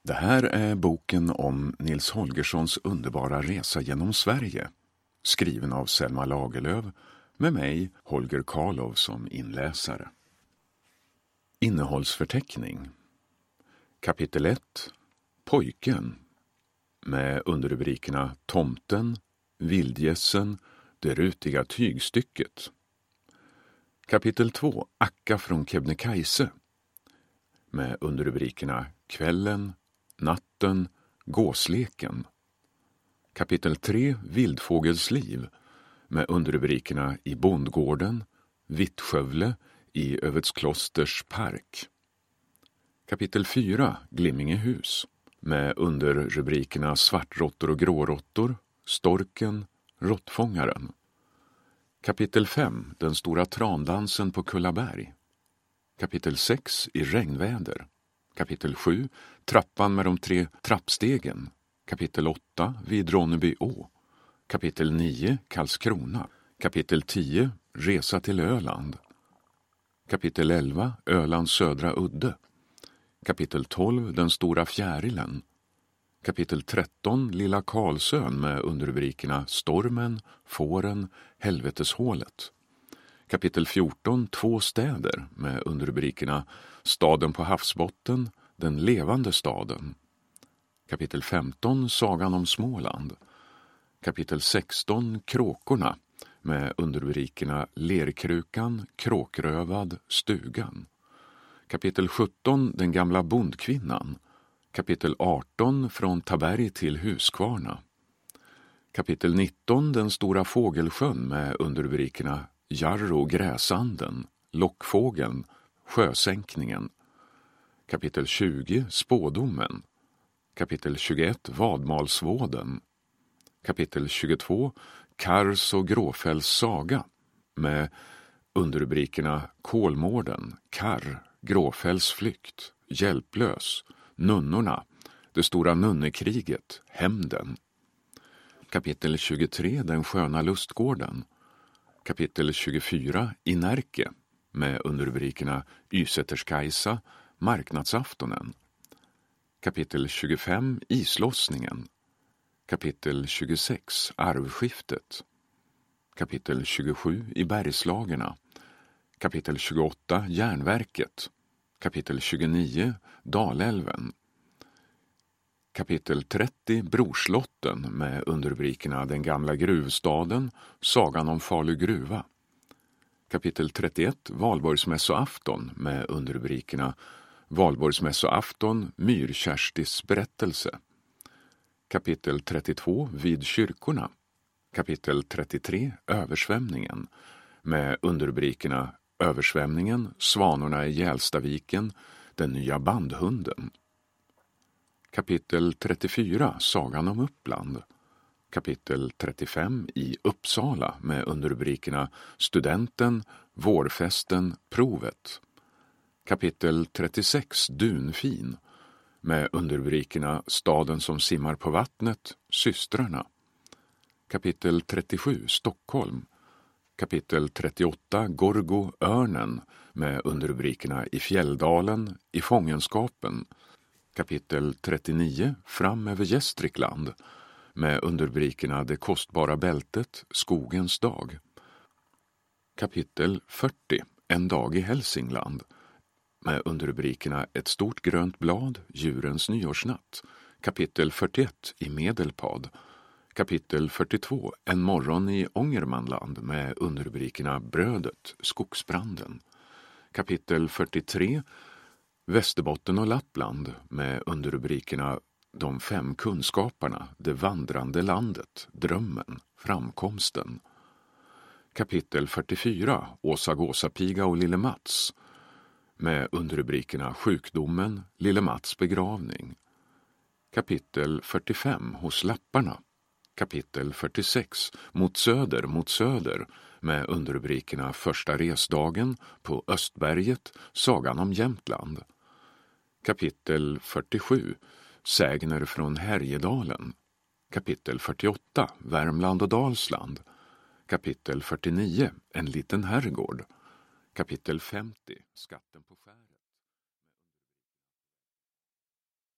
Det här är boken om Nils Holgerssons underbara resa genom Sverige, skriven av Selma Lagerlöf med mig, Holger Karlov, som inläsare. Innehållsförteckning. Kapitel 1. Pojken, med underrubrikerna Tomten, Vildgässen, Det rutiga tygstycket. Kapitel 2. Akka från Kebnekaise, med underrubrikerna Kvällen, Natten, Gåsleken. Kapitel 3. Vildfågelsliv, med underrubrikerna I bondgården, Vittskövle, i Övedsklosters park. Kapitel 4. Glimmingehus, med underrubrikerna Svartråttor och gråråttor, Storken, Råttfångaren. Kapitel 5. Den stora trandansen på Kullaberg. Kapitel 6. I regnväder. Kapitel 7. Trappan med de 3 trappstegen. Kapitel 8. Vid Ronneby å. Kapitel 9. Karlskrona. Kapitel 10. Resa till Öland. Kapitel 11. Ölands södra udde. Kapitel 12. Den stora fjärilen. Kapitel 13. Lilla Karlsön, med underrubrikerna Stormen, Fåren, Helveteshålet. Kapitel 14. 2 städer, med underrubrikerna Staden på havsbotten, Den levande staden. Kapitel 15. Sagan om Småland. Kapitel 16. Kråkorna, med underrubrikerna Lerkrukan, Kråkrövad, Stugan. Kapitel 17. Den gamla bondkvinnan. Kapitel 18. Från Taberg till Huskvarna. Kapitel 19. Den stora fågelsjön, med underrubrikerna Jarro, Gräsanden, Lockfågeln, Sjösänkningen. Kapitel 20. Spådomen. Kapitel 21. Vadmalsvåden. Kapitel 22. Kars och Gråfälls saga, med underrubrikerna Kolmården, Karr, Gråfälls flykt, Hjälplös, Nunnorna, Det stora nunnekriget, Hämnden. Kapitel 23. Den sköna lustgården. Kapitel 24. I Närke, med underrubrikerna Ysäterskajsa, Marknadsaftonen. Kapitel 25. Islossningen. Kapitel 26. Arvskiftet. Kapitel 27. I Bergslagerna. Kapitel 28. Järnverket. Kapitel 29. Dalälven. Kapitel 30. Brorslotten, med underrubrikerna Den gamla gruvstaden, Sagan om Falu gruva. Kapitel 31. Valborgsmässoafton, med underrubrikerna Valborgsmässoafton, Myrkerstis berättelse. Kapitel 32. Vid kyrkorna. Kapitel 33. Översvämningen, med underrubrikerna Översvämningen, Svanorna i Gälstaviken, Den nya bandhunden. Kapitel 34. Sagan om Uppland. Kapitel 35. I Uppsala, med underrubrikerna Studenten, Vårfesten, Provet. Kapitel 36. Dunfin, med underrubrikerna Staden som simmar på vattnet, Systrarna. Kapitel 37. Stockholm. Kapitel 38. Gorgo, örnen, med underrubrikerna I fjälldalen, I fångenskapen. Kapitel 39. Fram över Gästrikland, med underrubrikerna Det kostbara bältet, Skogens dag. Kapitel 40. En dag i Hälsingland, med underrubrikerna Ett stort grönt blad, Djurens nyårsnatt. Kapitel 41. I Medelpad. Kapitel 42. En morgon i Ångermanland, med underrubrikerna Brödet, Skogsbranden. Kapitel 43. Västerbotten och Lappland, med underrubrikerna De 5 kunskaparna, Det vandrande landet, Drömmen, Framkomsten. Kapitel 44. Åsa Gåsapiga och Lille Mats, med underrubrikerna Sjukdomen, Lille Mats begravning. Kapitel 45. Hos lapparna. Kapitel 46. Mot söder, med underrubrikerna Första resdagen, På Östberget, Sagan om Jämtland. Kapitel 47. Sägner från Härjedalen. Kapitel 48. Värmland och Dalsland. Kapitel 49. En liten herrgård. Kapitel 50. Skatten på skärgården.